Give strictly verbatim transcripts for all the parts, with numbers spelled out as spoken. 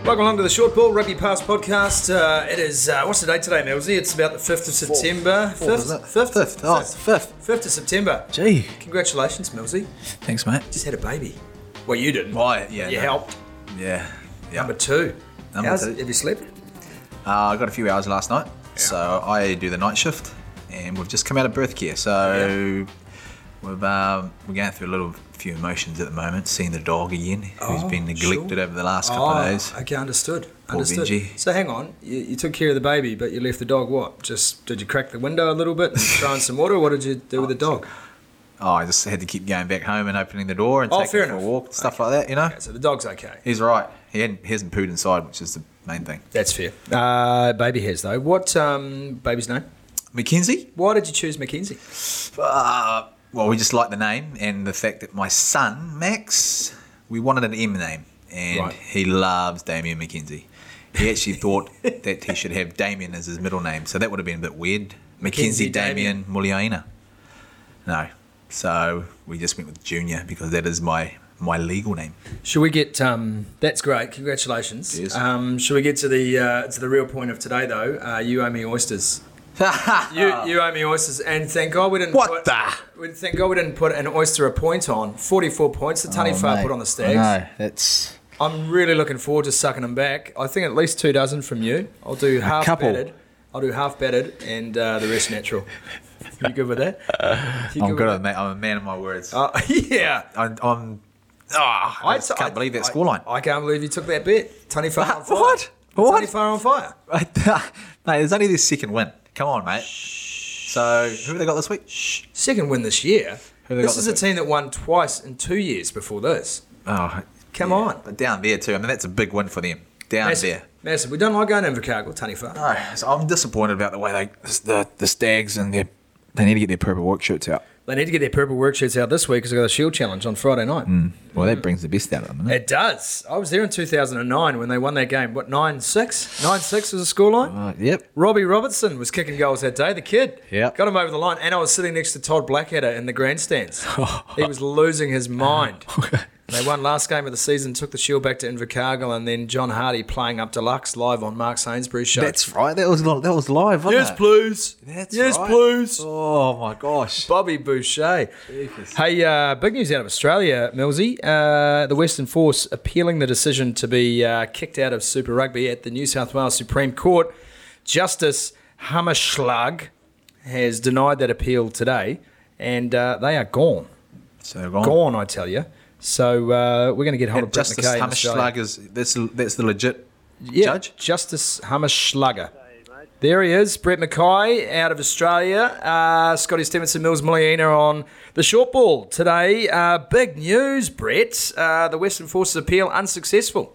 Welcome along to the Short Ball Rugby Pass podcast. Uh, it is, uh, what's the date today, Millsy? It's about the fifth of September. Fourth, isn't it? fifth? Fifth. Oh, it's the fifth. fifth of September. Gee. Congratulations, Millsy. Thanks, mate. Just had a baby. Well, you didn't. Why? Yeah. You no. helped. Yeah. Yeah. Number two. Number How's, two. Have you slept? Uh, I got a few hours last night, so I do the night shift, and we've just come out of birth care. So we've um, we're going through a little few emotions at the moment. Seeing the dog again, who's Oh, been neglected sure. over the last couple oh, of days. Okay, understood. Poor Understood. Benji. So hang on, you, you took care of the baby, but you left the dog what? Just did you crack the window a little bit and throw in some water? What did you do with the dog? Oh, I just had to keep going back home and opening the door and Oh, taking fair him for enough. a walk, stuff Okay. like that. You know, Okay, so the dog's okay. he's right. He hadn't, he hasn't pooed inside, which is the main thing. That's fair. Uh, baby has though. What um, baby's name? Mackenzie. Why did you choose Mackenzie? Uh, well, we just like the name and the fact that my son, Max, we wanted an M name, and Right. he loves Damien McKenzie. He actually thought that he should have Damien as his middle name, so that would have been a bit weird. Mackenzie Mackenzie Damien Muliaina. No. So we just went with Junior because that is my, my legal name. Should we get? Um, that's great. Congratulations. Yes. Um, should we get to the uh, to the real point of today though? Uh, you owe me oysters. You you owe me oysters, and thank God we didn't. What put, the? We, thank God we didn't put an oyster a point on. Forty-four points. The Tunny Far put on the Stags. No, that's I'm really looking forward to sucking them back. I think at least two dozen from you. I'll do half couple. battered. I'll do half battered and uh, the rest natural. You good with that? You I'm with good that? at that. I'm a man of my words. Uh, yeah. I'm, I'm oh, I, just can't believe that scoreline. I, I can't believe you took that bet. Tunny Far on fire. What? What? Tunny Far on fire. Mate, there's only this second win. Come on, mate. So, who have they got this week? Second win this year. Who they This got is this a team that won twice in two years before this. Oh, Come yeah. on. But down there too. I mean, that's a big win for them. Down Massive. there. Massive. We don't like going to Invercargill, Tunny Far. No, so I'm disappointed about the way they the the Stags and their they need to get their purple work shirts out. They need to get their purple work shirts out this week because they've got a Shield Challenge on Friday night. Mm. Well, that brings the best out of them. Doesn't it? It does. I was there in two thousand nine when they won that game. What, nine six? nine six was the scoreline? Uh, yep. Robbie Robertson was kicking goals that day, the kid. Yep. Got him over the line. And I was sitting next to Todd Blackadder in the grandstands. He was losing his mind. They won last game of the season, took the Shield back to Invercargill, and then John Hardy playing up deluxe live on Mark Sainsbury's show. That's right. That was li- that was live, wasn't yes, it? please. That's yes, right. please. Oh my gosh. Bobby Boucher. Hey, uh, big news out of Australia, Millsy. Uh, the Western Force appealing the decision to be uh, kicked out of Super Rugby at the New South Wales Supreme Court. Justice Hammerschlag has denied that appeal today, and uh, they are gone. So they're gone. Gone, I tell you. So uh, we're going to get hold of Brett Justice McKay in Australia. Hammerschlag is that's that's the legit Yeah, judge. Justice Hammerschlager. There he is, Brett McKay out of Australia. Uh, Scotty Stevenson, Mills Muliaina on the short ball today. Uh, big news, Brett. Uh, the Western Forces appeal unsuccessful.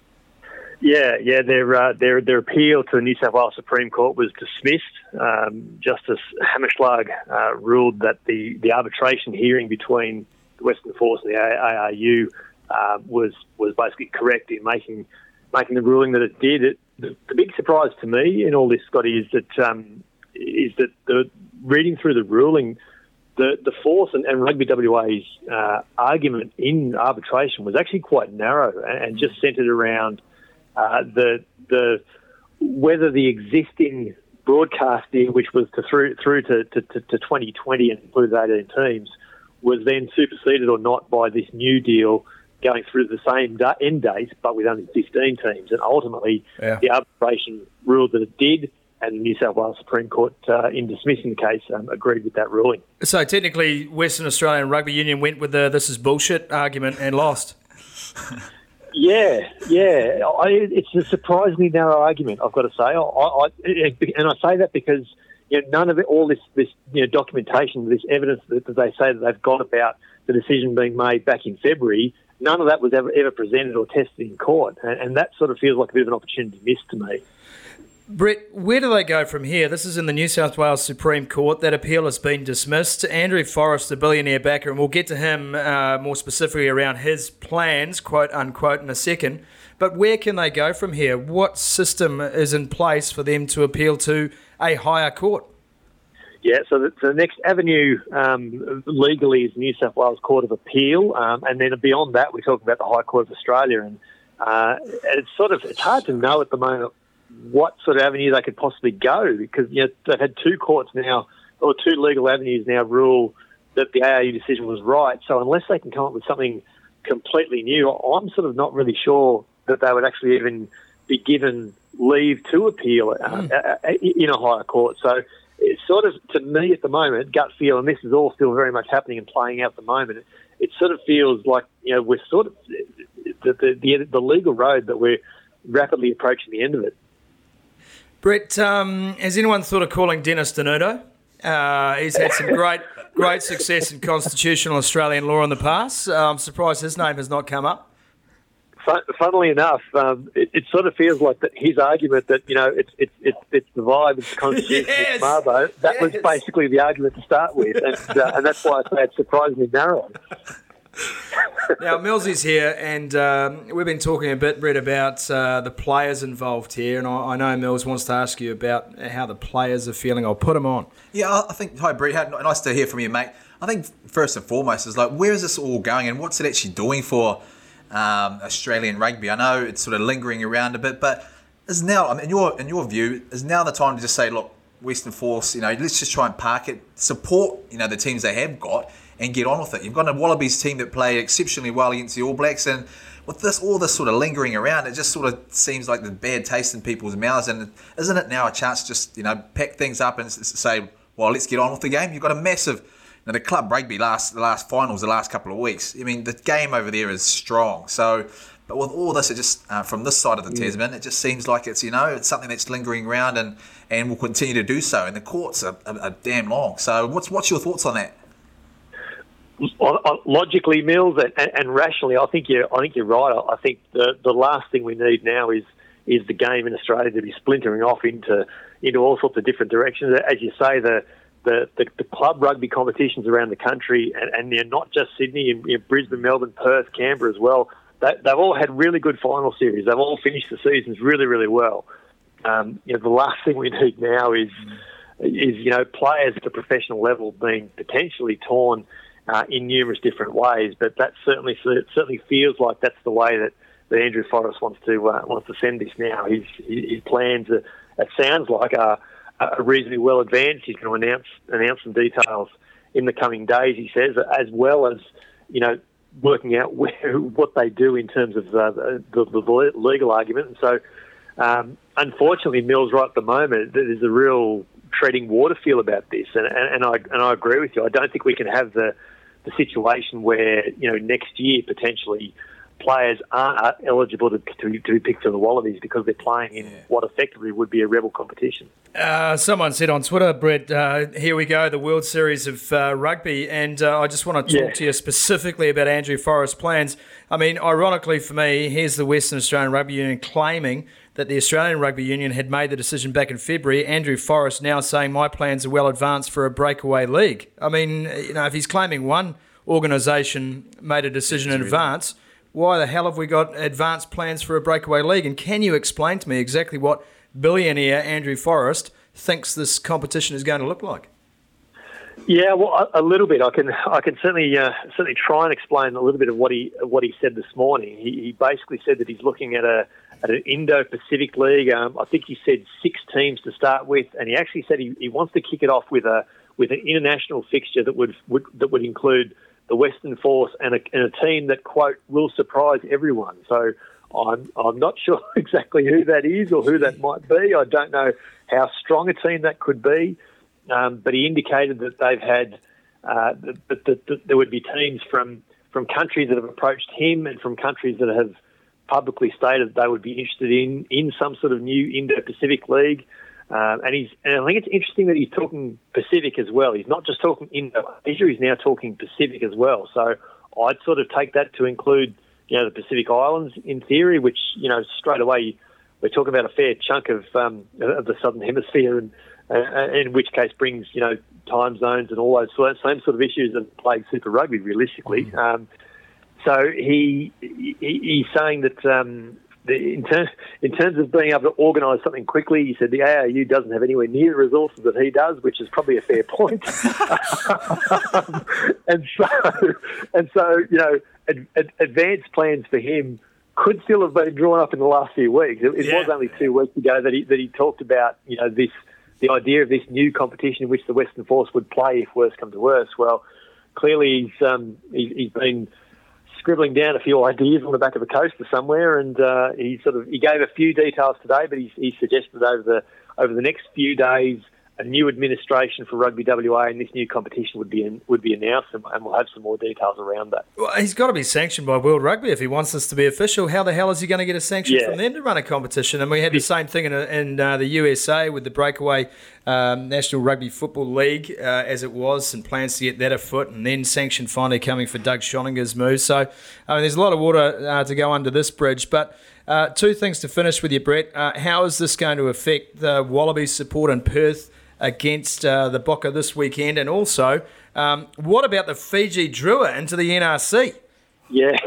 Yeah, yeah, their uh, their their appeal to the New South Wales Supreme Court was dismissed. Um, Justice Hammerschlag uh, ruled that the, the arbitration hearing between the Western Force and the A R U uh, was was basically correct in making making the ruling that it did. It, the, the big surprise to me in all this, Scotty, is that um, is that the reading through the ruling, the the Force and, and Rugby W A's uh, argument in arbitration was actually quite narrow and, and just centred around uh, the the whether the existing broadcast deal, which was to through through to, to, to, to twenty twenty and included eighteen teams, was then superseded or not by this new deal going through the same da- end date, but with only fifteen teams. And ultimately, Yeah. the arbitration ruled that it did, and the New South Wales Supreme Court, uh, in dismissing the case, um, agreed with that ruling. So technically, Western Australian Rugby Union went with the "this is bullshit" argument and lost. Yeah, yeah. I, it's a surprisingly narrow argument, I've got to say. I, I, and I say that because you know, none of it, all this, this you know, documentation, this evidence that, that they say that they've got about the decision being made back in February, none of that was ever, ever presented or tested in court. And, and that sort of feels like a bit of an opportunity missed to me. Brett, where do they go from here? This is in the New South Wales Supreme Court. That appeal has been dismissed. Andrew Forrest, the billionaire backer, and we'll get to him uh, more specifically around his plans, quote unquote, in a second. But where can they go from here? What system is in place for them to appeal to a higher court? Yeah, so the, the next avenue um, legally is the New South Wales Court of Appeal. Um, and then beyond that, we're talking about the High Court of Australia. And Uh, it's sort of it's hard to know at the moment what sort of avenue they could possibly go, because you know they've had two courts now, or two legal avenues now, rule that the A R U decision was right. So unless they can come up with something completely new, I'm sort of not really sure that they would actually even be given leave to appeal uh, mm. in a higher court. So it's sort of, to me at the moment, gut feel, and this is all still very much happening and playing out at the moment, it, it sort of feels like, you know, we're sort of, the, the, the, the legal road that we're rapidly approaching the end of it. Brett, um, has anyone thought of calling Dennis Denuto? Uh, he's had some great great success in constitutional Australian law in the past. Uh, I'm surprised his name has not come up. Fun, funnily enough, um, it, it sort of feels like that his argument that, you know, it's it's it's, it's the vibe, it's the constitution, yes! it's Mabo, that yes! was basically the argument to start with, and, uh, and that's why I say it's surprisingly narrow. Now, Millsy's here, and um, we've been talking a bit, Brett, about uh, the players involved here, and I, I know Mills wants to ask you about how the players are feeling. I'll put him on. Yeah, I think, hi, Brett, nice to hear from you, mate. I think first and foremost is like, where is this all going, and what's it actually doing for um, Australian rugby? I know it's sort of lingering around a bit, but is now, I mean, in your in your view, is now the time to just say, look, Western Force, you know, let's just try and park it, support, you know, the teams they have got, and get on with it. You've got a Wallabies team that played exceptionally well against the All Blacks, and with this, all this sort of lingering around, it just sort of seems like the bad taste in people's mouths. And isn't it now a chance to just, you know, pack things up and say, well, let's get on with the game? You've got a massive, you know, the club rugby last the last finals, the last couple of weeks. I mean, the game over there is strong. So, but with all this, it just uh, from this side of the yeah. Tasman, it just seems like it's, you know, it's something that's lingering around and and will continue to do so. And the courts are, are, are damn long. So, what's what's your thoughts on that? Logically, Mills, and, and rationally, I think you're. I think you're right. I think the the last thing we need now is is the game in Australia to be splintering off into into all sorts of different directions. As you say, the the, the, the club rugby competitions around the country, and, and they're not just Sydney, in, in Brisbane, Melbourne, Perth, Canberra as well. They, they've all had really good final series. They've all finished the seasons really, really well. Um, you know, the last thing we need now is is you know players at the professional level being potentially torn Uh, in numerous different ways, but that certainly it certainly feels like that's the way that, that Andrew Forrest wants to uh, wants to send this now. His his plans, are, it sounds like, are, are reasonably well advanced. He's going to announce announce some details in the coming days. He says, as well as you know, working out where, what they do in terms of uh, the, the legal argument. And so, um, unfortunately, Mills right at the moment, there's a real treading water feel about this, and, and, and I and I agree with you. I don't think we can have the the situation where, you know, next year potentially players aren't eligible to, to, to be picked for the Wallabies because they're playing in yeah. what effectively would be a rebel competition. Uh, someone said on Twitter, Brett, uh, here we go, the World Series of uh, Rugby, and uh, I just want to talk yeah. to you specifically about Andrew Forrest's plans. I mean, ironically for me, here's the Western Australian Rugby Union claiming that the Australian Rugby Union had made the decision back in February. Andrew Forrest now saying my plans are well advanced for a breakaway league. I mean, you know, if he's claiming one organisation made a decision in advance, why the hell have we got advanced plans for a breakaway league? And can you explain to me exactly what billionaire Andrew Forrest thinks this competition is going to look like? Yeah, well, a, a little bit. I can, I can certainly, uh, certainly try and explain a little bit of what he, what he said this morning. He, he basically said that he's looking at a, at an Indo-Pacific league. Um, I think he said six teams to start with, and he actually said he, he wants to kick it off with a, with an international fixture that would, would that would include the Western Force and a, and a team that, quote, will surprise everyone. So I'm, I'm not sure exactly who that is or who that might be. I don't know how strong a team that could be. Um, but he indicated that they've had uh, that, that, that there would be teams from, from countries that have approached him and from countries that have publicly stated that they would be interested in, in some sort of new Indo-Pacific league. Um, and he's and I think it's interesting that he's talking Pacific as well. He's not just talking Indo-Asia, he's now talking Pacific as well. So I'd sort of take that to include, you know, the Pacific Islands in theory, which, you know, straight away we're talking about a fair chunk of um, of the Southern Hemisphere, and uh, in which case brings, you know, time zones and all those same sort of issues that plague Super Rugby realistically. Mm-hmm. Um, so he, he he's saying that um, the, in, ter- in terms of being able to organise something quickly, he said the A R U doesn't have anywhere near the resources that he does, which is probably a fair point. um, and so and so you know, ad- ad- advanced plans for him could still have been drawn up in the last few weeks. It, it Yeah. was only two weeks ago that he that he talked about, you know, this the idea of this new competition in which the Western Force would play if worse come to worse. Well, clearly he's um, he, he's been scribbling down a few ideas on the back of a coaster somewhere, and uh, he sort of he gave a few details today, but he, he suggested over the over the next few days a new administration for Rugby W A and this new competition would be in, would be announced, and, and we'll have some more details around that. Well, he's got to be sanctioned by World Rugby if he wants this to be official. How the hell is he going to get a sanction Yeah. from them to run a competition? And we had the same thing in, in uh, the U S A with the breakaway um, National Rugby Football League uh, as it was, and plans to get that afoot, and then sanction finally coming for Doug Schoninger's move. So I mean, there's a lot of water uh, to go under this bridge. But uh, two things to finish with you, Brett. Uh, how is this going to affect the Wallabies support in Perth against uh, the Bokke this weekend? And also, um, what about the Fiji Drua into the N R C? Yeah,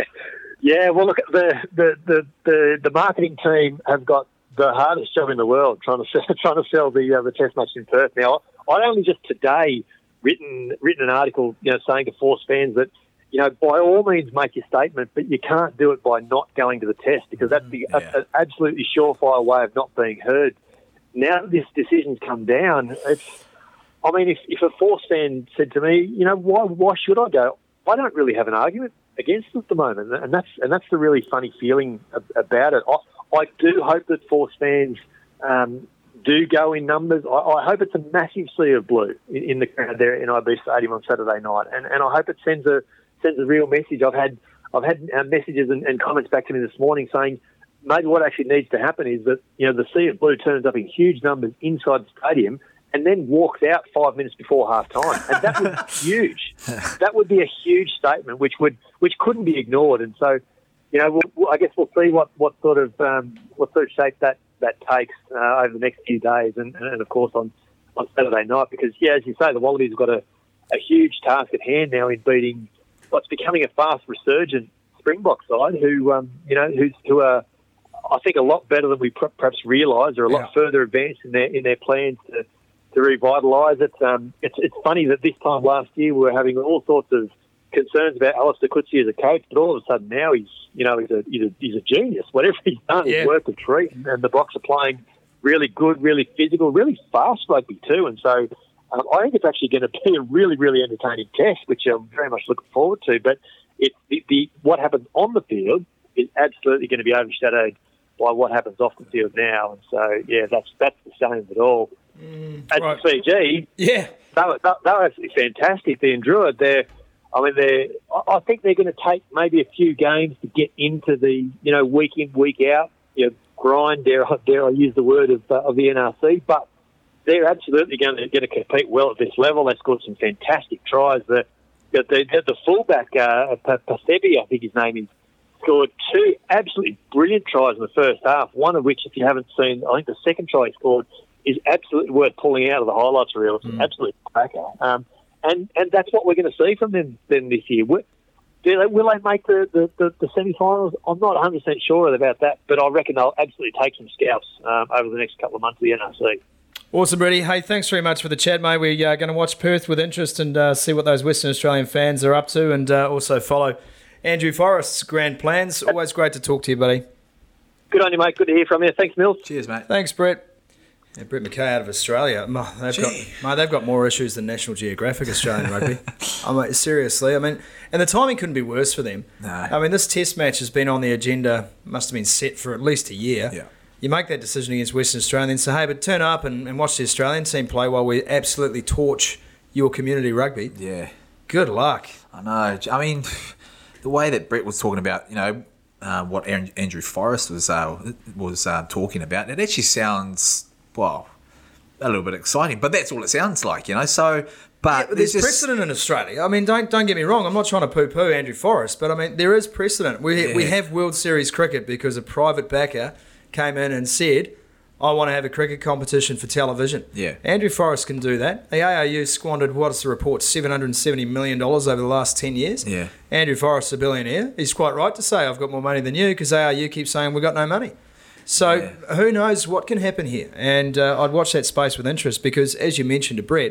yeah. Well, look, the the, the the the marketing team have got the hardest job in the world trying to sell, trying to sell the uh, the Test match in Perth. Now, I only just today written written an article, you know, saying to Force fans that, you know, by all means make your statement, but you can't do it by not going to the Test, because that's the Yeah. a, an absolutely surefire way of not being heard. Now that this decision's come down, it's, I mean, if, if a Force fan said to me, you know, why why should I go? I don't really have an argument against it at the moment, and that's and that's the really funny feeling ab- about it. I, I do hope that Force fans um, do go in numbers. I, I hope it's a massive sea of blue in, in the crowd there in I B Stadium on Saturday night, and and I hope it sends a sends a real message. I've had I've had uh, messages and, and comments back to me this morning saying, maybe what actually needs to happen is that, you know, the Sea of Blue turns up in huge numbers inside the stadium and then walks out five minutes before half time. And that would be huge. That would be a huge statement which would which couldn't be ignored. And so, you know, we'll, I guess we'll see what, what sort of um, what sort of shape that, that takes uh, over the next few days, and, and of course on, on Saturday night, because, yeah, as you say, the Wallabies have got a, a huge task at hand now in beating what's becoming a fast resurgent Springbok side who, um, you know, who's, who are, I think, a lot better than we perhaps realise, or a lot Yeah. further advanced in their in their plans to, to revitalise it. Um, it's it's funny that this time last year we were having all sorts of concerns about Alistair Coetzee as a coach, but all of a sudden now he's you know he's a he's a, he's a genius. Whatever he's done Yeah. is worth a treat, and the Boks are playing really good, really physical, really fast rugby too. And so um, I think it's actually going to be a really really entertaining test, which I'm very much looking forward to. But it the, the what happens on the field is absolutely going to be overshadowed by what happens off the field now. And so, yeah, that's that's the same of it all. Mm, At right. Fiji, Yeah. they were, they were absolutely fantastic. The Endura, they're, I mean, they're, I I think they're going to take maybe a few games to get into the, you know, week in, week out, you know, grind, dare, I- dare I use the word of, uh, of the N R C, but they're absolutely going to, going to compete well at this level. They scored some fantastic tries. The, the, the, the fullback, uh, Pasebi, I think his name is, scored two absolutely brilliant tries in the first half, one of which, if you haven't seen, I think the second try he scored is absolutely worth pulling out of the highlights reel. It's an absolute cracker. Um, and, and that's what we're going to see from them, them this year. Will they, will they make the, the, the, the semi-finals? I'm not one hundred percent sure about that, but I reckon they'll absolutely take some scalps um, over the next couple of months of the N R C. Awesome, Brady. Hey, thanks very much for the chat, mate. We're uh, going to watch Perth with interest and uh, see what those Western Australian fans are up to, and uh, also follow Andrew Forrest's grand plans. Always great to talk to you, buddy. Good on you, mate. Good to hear from you. Thanks, Mills. Cheers, mate. Thanks, Brett. Yeah, Brett McKay out of Australia. Ma, They've got, Gee. mate, they've got more issues than National Geographic Australian rugby. I mean, seriously. I mean, and the timing couldn't be worse for them. No. I mean, this Test match has been on the agenda, must have been set for at least a year. Yeah. You make that decision against Western Australia and then say, hey, but turn up and, and watch the Australian team play while we absolutely torch your community rugby. Yeah. Good luck. I know. I mean, the way that Brett was talking about, you know, uh, what Aaron, Andrew Forrest was uh, was uh, talking about, it actually sounds, well, a little bit exciting, but that's all it sounds like, you know. So, but, But there's just, precedent in Australia. I mean, don't don't get me wrong. I'm not trying to poo-poo Andrew Forrest, but I mean, there is precedent. We Yeah. we have World Series cricket because a private backer came in and said, I want to have a cricket competition for television. Yeah. Andrew Forrest can do that. The A R U squandered, what's the report, seven hundred seventy million dollars over the last ten years. Yeah. Andrew Forrest's a billionaire. He's quite right to say, I've got more money than you, because A R U keeps saying we've got no money. So Yeah. who knows what can happen here? And uh, I'd watch that space with interest because, as you mentioned to Brett,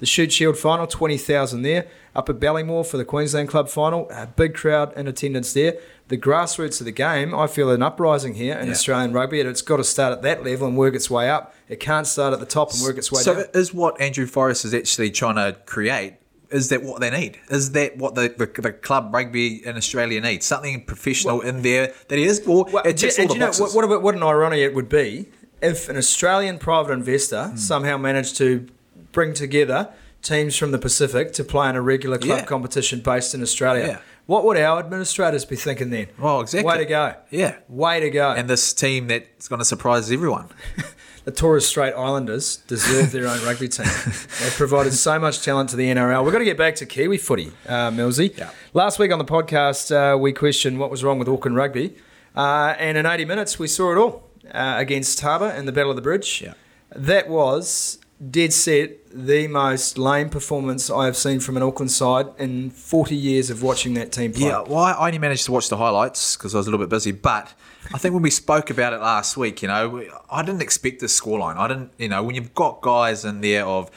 The Shute Shield final, twenty thousand there. Up at Ballymore for the Queensland Club final, a big crowd in attendance there. The grassroots of the game, I feel an uprising here in Yeah. Australian rugby, and it's got to start at that level and work its way up. It can't start at the top and work its way so down. is what Andrew Forrest is actually trying to create, is that what they need? Is that what the, the, the club rugby in Australia needs? Something professional Well- in there that he is? Or Well, it ticks all and the do you know boxes? what, what, what an irony it would be if an Australian private investor Hmm. somehow managed to bring together teams from the Pacific to play in a regular club Yeah. competition based in Australia. Yeah. What would our administrators be thinking then? Well, exactly. Way to go. Yeah. Way to go. And this team that's going to surprise everyone. The Torres Strait Islanders deserve their own rugby team. They've provided so much talent to the N R L. We've got to get back to Kiwi footy, uh, Millsy. Yeah. Last week on the podcast, uh, we questioned what was wrong with Auckland rugby. Uh, and in eighty minutes, we saw it all uh, against Harbour in the Battle of the Bridge. Yeah. That was, dead set, the most lame performance I have seen from an Auckland side in forty years of watching that team play. Yeah, well, I only managed to watch the highlights because I was a little bit busy. But I think when we spoke about it last week, you know, I didn't expect this scoreline. I didn't, you know, when you've got guys in there of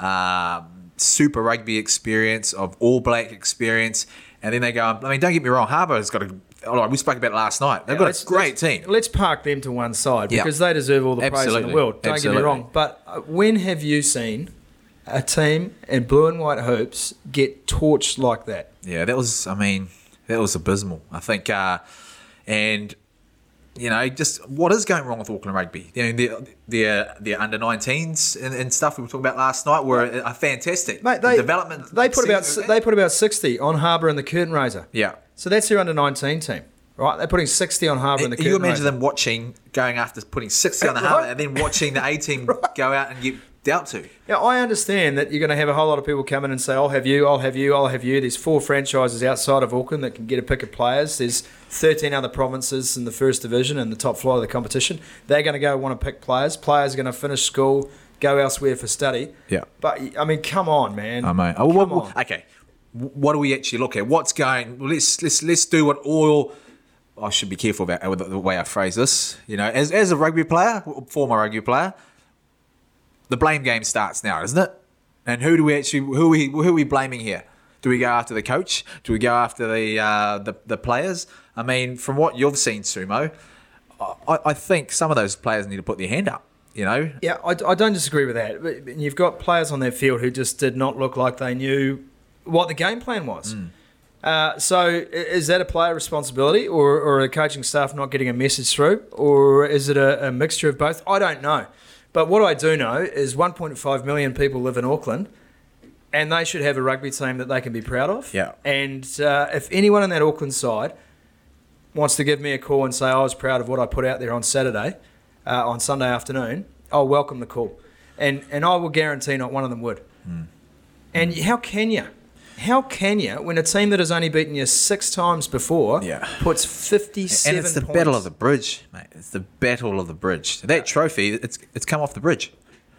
um, Super Rugby experience, of All Black experience, and then they go, I mean, don't get me wrong, Harbour has got a, all right, we spoke about it last night. They've got Let's- a great let's- team. Let's park them to one side Yeah. because they deserve all the praise in Absolutely. the world. Don't Absolutely. get me wrong. But uh, when have you seen a team in blue and white hoops get torched like that? Yeah, that was, I mean, that was abysmal. I think, uh, and, you know, just what is going wrong with Auckland rugby? You know, the the uh, the under nineteens and, and stuff we were talking about last night were are fantastic. Mate, The they, development. they put about seems- they put about sixty on Harbour and the Curtain Raiser. Yeah. So that's their under nineteen team, right? They're putting sixty on Harbour and the You Curtain imagine Raiser. them watching, going after putting sixty on the Right. Harbour and then watching the A team go out and get dealt to. Now, I understand that you're going to have a whole lot of people come in and say, I'll have you, I'll have you, I'll have you. There's four franchises outside of Auckland that can get a pick of players. There's thirteen other provinces in the first division and the top flight of the competition. They're going to go want to pick players. Players are going to finish school, go elsewhere for study. Yeah. But, I mean, come on, man. I mean, oh, Come well, well, on. okay. What do we actually look at? What's going? Well, let's let's let's do what all. I should be careful about with the way I phrase this. You know, as as a rugby player, former rugby player, the blame game starts now, isn't it? And who do we actually who are we who are we blaming here? Do we go after the coach? Do we go after the uh, the, the players? I mean, from what you've seen, Sumo, I, I think some of those players need to put their hand up. You know, Yeah, I, I don't disagree with that. But you've got players on their field who just did not look like they knew what the game plan was. Mm. Uh, so i- is that a player responsibility or, or a coaching staff not getting a message through? Or is it a, a mixture of both? I don't know. But what I do know is one point five million people live in Auckland and they should have a rugby team that they can be proud of. Yeah. And uh, if anyone in that Auckland side wants to give me a call and say I was proud of what I put out there on Saturday, uh, on Sunday afternoon, I'll welcome the call. And and I will guarantee not one of them would. Mm. And how can you? How can you, when a team that has only beaten you six times before Yeah. puts fifty-seven and it's the points? battle of the bridge, mate. It's the battle of the bridge. That trophy, it's it's come off the bridge.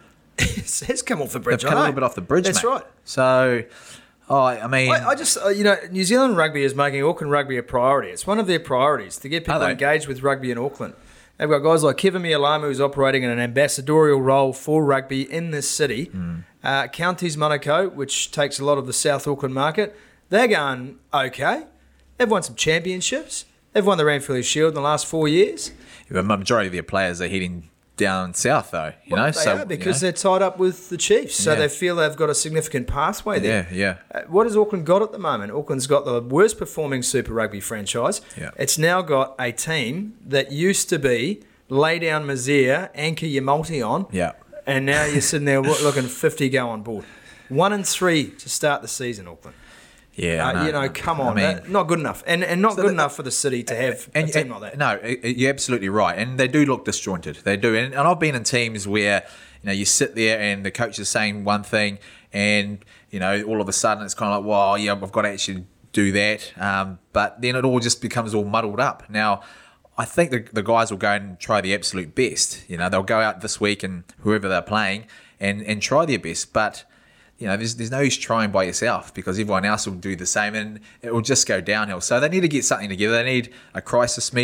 It has come off the bridge. It's come I a know. little bit off the bridge, That's mate. right. So, oh, I mean, I, I just, uh, you know, New Zealand rugby is making Auckland rugby a priority. It's one of their priorities to get people they? engaged with rugby in Auckland. They've got guys like Kevin Mialamu, who's operating in an ambassadorial role for rugby in this city. Mm. Uh, Counties Monaco, which takes a lot of the South Auckland market, they're going okay. They've won some championships. They've won the Ranfurly Shield in the last four years. the majority of their players are heading down south, though. You Well, know, they so are because you know. they're tied up with the Chiefs, so Yeah. they feel they've got a significant pathway there. yeah, yeah. Uh, what has Auckland got at the moment? Auckland's got the worst performing Super Rugby franchise. Yeah. It's now got a team that used to be lay down Mazir, anchor your multi on, Yeah. and now you're sitting there loo- looking fifty go on board. One and three to start the season, Auckland. Yeah, I Uh, you know, come on, I mean, uh, not good enough, and and not So good the- enough for the city to have a team like that. No, i- i- you're absolutely right, and they do look disjointed. They do, and, and I've been in teams where you know you sit there and the coach is saying one thing, and you know all of a sudden it's kind of like, well, yeah, I've got to actually do that, um, but then it all just becomes all muddled up. Now, I think the, the guys will go and try the absolute best. You know, they'll go out this week and whoever they're playing and and try their best, but. You know, there's there's no use trying by yourself because everyone else will do the same and it will just go downhill. So they need to get something together. They need a crisis meeting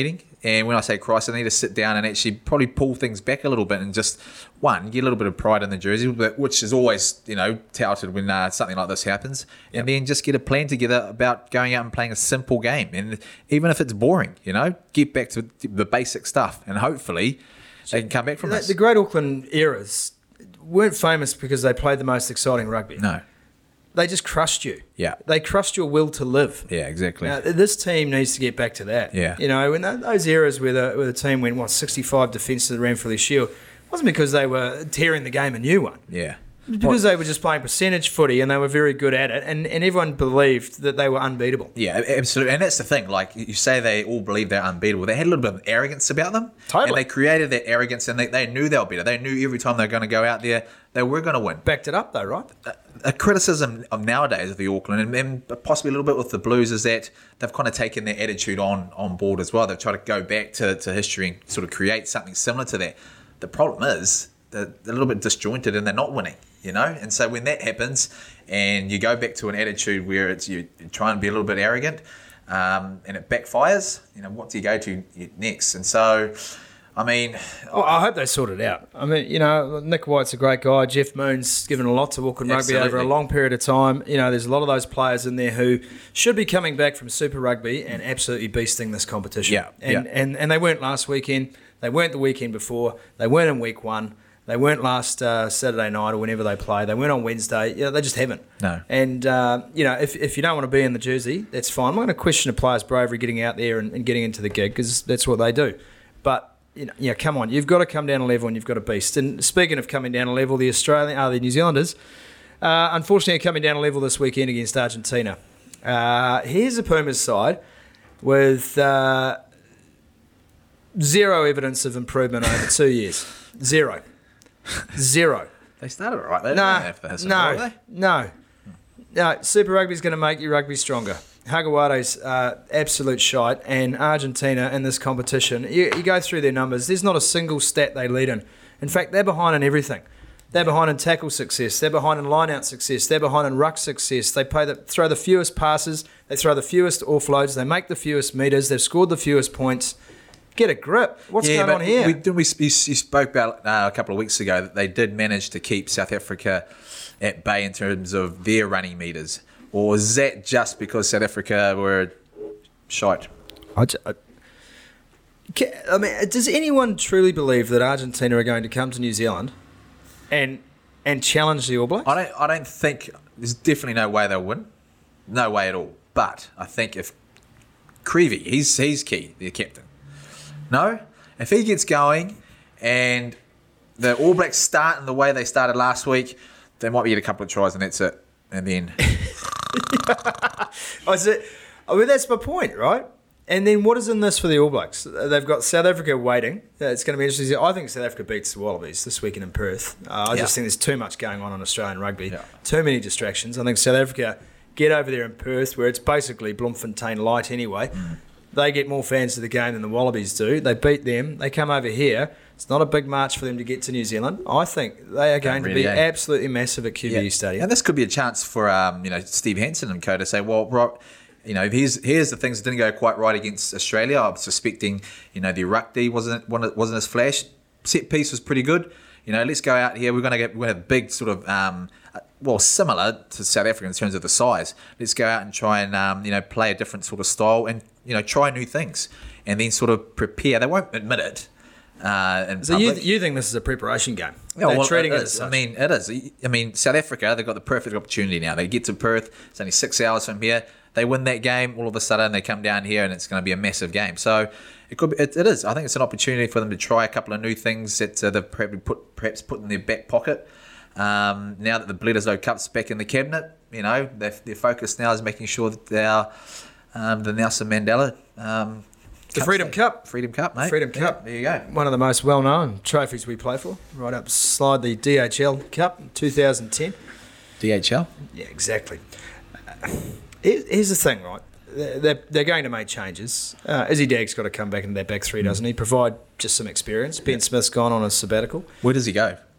And when I say crisis, they need to sit down and actually probably pull things back a little bit and just, one, get a little bit of pride in the jersey, which is always, you know, touted when uh, something like this happens. Yep. And then just get a plan together about going out and playing a simple game. And even if it's boring, you know, get back to the basic stuff. And hopefully they can come back from the, this. The Great Auckland eras weren't famous because they played the most exciting rugby. No. They just crushed you. Yeah. They crushed your will to live. Yeah, exactly. Now, this team needs to get back to that. Yeah. You know, in those eras where the, where the team went, what, sixty-five defence to the Ranfurly Shield, it wasn't because they were tearing the game a new one. Yeah. It was because they were just playing percentage footy and they were very good at it, and, and everyone believed that they were unbeatable. Yeah, absolutely. And that's the thing. Like, you say they all believe they're unbeatable. They had a little bit of arrogance about them. Totally. And they created that arrogance, and they, they knew they were better. They knew every time they were going to go out there, they were going to win. Backed it up, though, right? A, a criticism of nowadays of the Auckland, and, and possibly a little bit with the Blues, is that they've kind of taken their attitude on, on board as well. They've tried to go back to, to history and sort of create something similar to that. The problem is they're a little bit disjointed and they're not winning. You know, and so when that happens, and you go back to an attitude where it's you try and be a little bit arrogant, um, and it backfires, you know, what do you go to next? And so, I mean, well, I hope they sort it out. I mean, you know, Nick White's a great guy. Jeff Moon's given a lot to Auckland Rugby over a long period of time. You know, there's a lot of those players in there who should be coming back from Super Rugby and absolutely beasting this competition. Yeah, and yeah. and and they weren't last weekend. They weren't the weekend before. They weren't in week one. They weren't last uh, Saturday night or whenever they play. They weren't on Wednesday. You know, they just haven't. No. And, uh, you know, if, if you don't want to be in the jersey, that's fine. I'm not going to question a player's bravery getting out there and, and getting into the gig because that's what they do. But, you know, yeah, come on. You've got to come down a level and you've got to beast. And speaking of coming down a level, the Australian, uh, the New Zealanders, uh, unfortunately, are coming down a level this weekend against Argentina. Uh, here's the Pumas side with uh, zero evidence of improvement over two years. Zero. Zero. They started all right. They No, didn't have to no, they? no, no. Super Rugby's going to make your rugby stronger. Hagawado's uh, absolute shite, and Argentina in this competition, you, you go through their numbers, there's not a single stat they lead in. In fact, they're behind in everything. They're behind in tackle success. They're behind in line-out success. They're behind in ruck success. They play the, throw the fewest passes. They throw the fewest offloads. They make the fewest meters. They've scored the fewest points. Get a grip. What's yeah, going on here? We, we, you spoke about uh, a couple of weeks ago that they did manage to keep South Africa at bay in terms of their running meters. Or is that just because South Africa were shite? I, I, I mean, does anyone truly believe that Argentina are going to come to New Zealand and and challenge the All Blacks? I don't. I don't think there's definitely no way they'll win. No way at all. But I think if Creevy, he's he's key, the captain. No, if he gets going and the All Blacks start in the way they started last week, they might get a couple of tries and that's it. And then I said, I mean, that's my point, right? And then what is in this for the All Blacks? They've got South Africa waiting. It's going to be interesting. I think South Africa beats the Wallabies this weekend in Perth. Uh, I yeah. just think there's too much going on in Australian rugby. Yeah. Too many distractions. I think South Africa get over there in Perth, where it's basically Bloemfontein light anyway. Mm. They get more fans to the game than the Wallabies do. They beat them. They come over here. It's not a big march for them to get to New Zealand. I think they are going really to be eh? absolutely massive at Q B E yeah. Stadium. And this could be a chance for um, you know Steve Hansen and co to say, well, right, you know, here's here's the things that didn't go quite right against Australia. I'm suspecting, you know, the rugby wasn't wasn't as flash. Set piece was pretty good. You know, let's go out here. We're going to get we're going to have big sort of um, well, similar to South Africa in terms of the size. Let's go out and try and um, you know play a different sort of style and you know try new things and then sort of prepare. They won't admit it. Uh, in so you, public. you think this is a preparation game? Yeah, They're well, treating it it is. as I such. mean, it is. I mean, South Africa, they've got the perfect opportunity now. They get to Perth. It's only six hours from here. They win that game. All of a sudden, they come down here, and it's going to be a massive game. So it could be. It, it is. I think it's an opportunity for them to try a couple of new things that uh, they've probably put perhaps put in their back pocket. Um, now that the Bledisloe Cup's back in the cabinet, you know, their, their focus now is making sure that they are um, the Nelson Mandela. Um, The Freedom Cup. Freedom Cup, mate. Freedom Yeah, Cup. there you go. One of the most well-known trophies we play for. Right up slide the D H L Cup in two thousand ten. D H L? Yeah, exactly. Uh, here- here's the thing, right? They're, they're going to make changes. Uh, Izzy Dagg's got to come back into that back three, doesn't he? Provide just some experience. Ben Smith's gone on a sabbatical. Where does he go?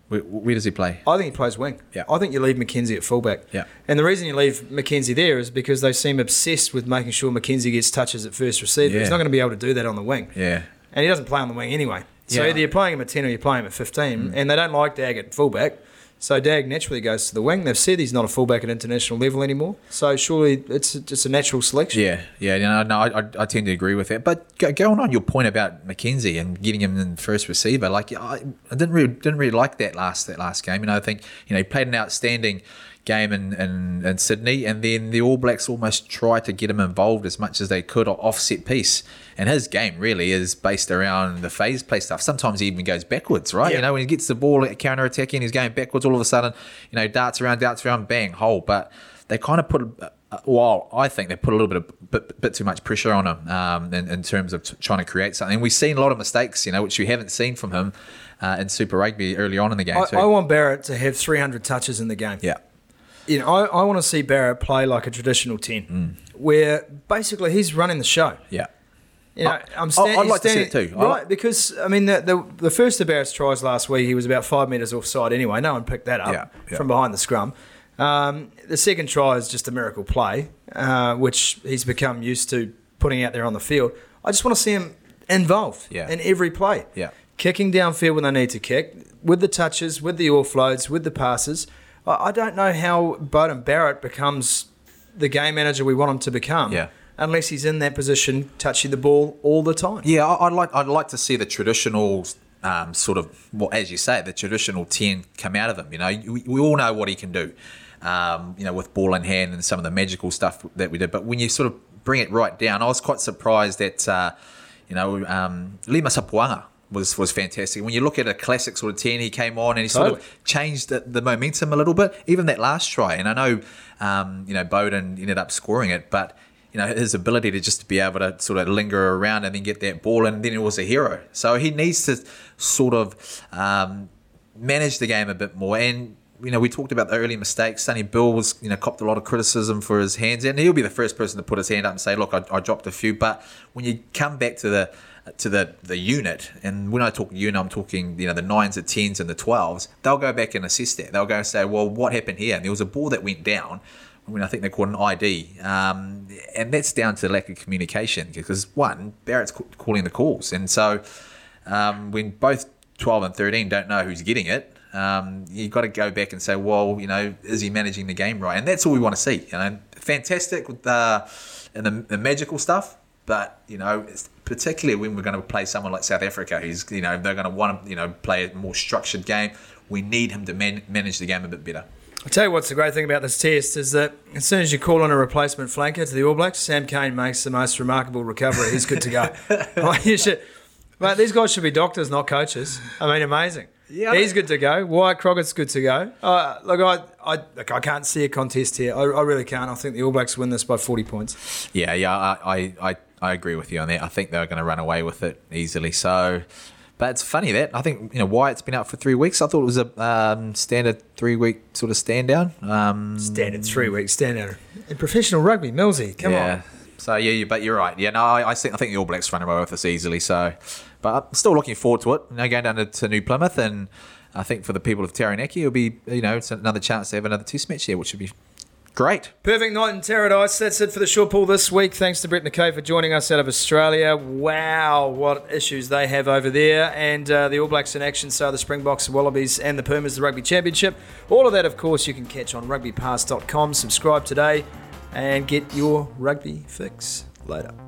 Where, where does he play? I think he plays wing. Yeah. I think you leave McKenzie at fullback. Yeah. And the reason you leave McKenzie there is because they seem obsessed with making sure McKenzie gets touches at first receiver. Yeah. He's not going to be able to do that on the wing. Yeah. And he doesn't play on the wing anyway. So Yeah. either you're playing him at ten or you're playing him at fifteen. Mm. And they don't like Dag at fullback. So Dag naturally goes to the wing. They've said he's not a fullback at international level anymore. So surely it's just a natural selection. Yeah, yeah, you know, no, I, I, I tend to agree with that. But go, going on your point about McKenzie and getting him in first receiver, like I, I didn't really didn't really like that last that last game. You know, I think you know he played an outstanding game in, in, in Sydney, and then the All Blacks almost tried to get him involved as much as they could off set piece. And his game really is based around the phase play stuff. Sometimes he even goes backwards, right? Yeah. You know, when he gets the ball counter attacking, he's going backwards. All of a sudden, you know, darts around, darts around, bang, hole. But they kind of put, uh, well, I think they put a little bit of bit, bit too much pressure on him um, in, in terms of t- trying to create something. And we've seen a lot of mistakes, you know, which we haven't seen from him uh, in Super Rugby early on in the game I, too. I want Barrett to have three hundred touches in the game. Yeah. You know, I, I want to see Barrett play like a traditional ten, mm. where basically he's running the show. Yeah. You know, I, I'm sta- I'd like standing, to see it too. Right, like- because, I mean, the, the the first of Barrett's tries last week, he was about five metres offside anyway. No one picked that up Yeah, yeah. from behind the scrum. Um, the second try is just a miracle play, uh, which he's become used to putting out there on the field. I just want to see him involved Yeah. in every play. Yeah. Kicking downfield when they need to kick, with the touches, with the offloads, with the passes. I, I don't know how Beauden Barrett becomes the game manager we want him to become. Yeah. Unless he's in that position, touching the ball all the time. Yeah, I- I'd like I'd like to see the traditional um, sort of, well, as you say, the traditional ten come out of him. You know, we, we all know what he can do. Um, you know, with ball in hand and some of the magical stuff that we did. But when you sort of bring it right down, I was quite surprised that uh, you know um, Lima Sapuanga was was fantastic. When you look at a classic sort of ten, he came on and he sort Totally. of changed the, the momentum a little bit. Even that last try, and I know um, you know Beauden ended up scoring it, but you know, his ability to just be able to sort of linger around and then get that ball, and then he was a hero. So he needs to sort of um, manage the game a bit more. And, you know, we talked about the early mistakes. Sonny Bill was, you know, copped a lot of criticism for his hands, and he'll be the first person to put his hand up and say, look, I, I dropped a few. But when you come back to the to the, the unit, and when I talk unit, I'm talking, you know, the nines, the tens, and the twelves, they'll go back and assess that. They'll go and say, well, what happened here? And there was a ball that went down. I mean, I think they called an I D, um, and that's down to lack of communication because, one, Barrett's ca- calling the calls. And so um, when both twelve and thirteen don't know who's getting it, um, you've got to go back and say, well, you know, is he managing the game right? And that's all we want to see. You know, fantastic with the, and the, the magical stuff, but, you know, it's particularly when we're going to play someone like South Africa, who's, you know, they're going to want to, you know, play a more structured game. We need him to man- manage the game a bit better. I'll tell you what's the great thing about this test is that as soon as you call on a replacement flanker to the All Blacks, Sam Cane makes the most remarkable recovery. He's good to go. Like, you should, mate, these guys should be doctors, not coaches. I mean, amazing. Yeah, He's good to go. Wyatt Crockett's good to go. Uh, look, I, I, look, I can't see a contest here. I, I really can't. I think the All Blacks win this by forty points. Yeah, yeah, I, I, I agree with you on that. I think they're going to run away with it easily. So, but it's funny that I think, you know, Wyatt's been out for three weeks. I thought it was a um, standard three week sort of stand down. Um, Standard three weeks, standard. In professional rugby, Millsy, come yeah. on. So yeah, you, but you're right. Yeah, no, I, I think I think the All Blacks run away with this easily. So, but I'm still looking forward to it. You know, going down to, to New Plymouth, and I think for the people of Taranaki, it'll be, you know, it's another chance to have another Test match here, which would be great. Perfect night in Paradise. That's it for the short pool this week. Thanks to Brett McKay for joining us out of Australia. Wow, what issues they have over there. And uh, the All Blacks in action, so the Springboks, the Wallabies, and the Pumas, the Rugby Championship. All of that, of course, you can catch on rugby pass dot com. Subscribe today and get your rugby fix later.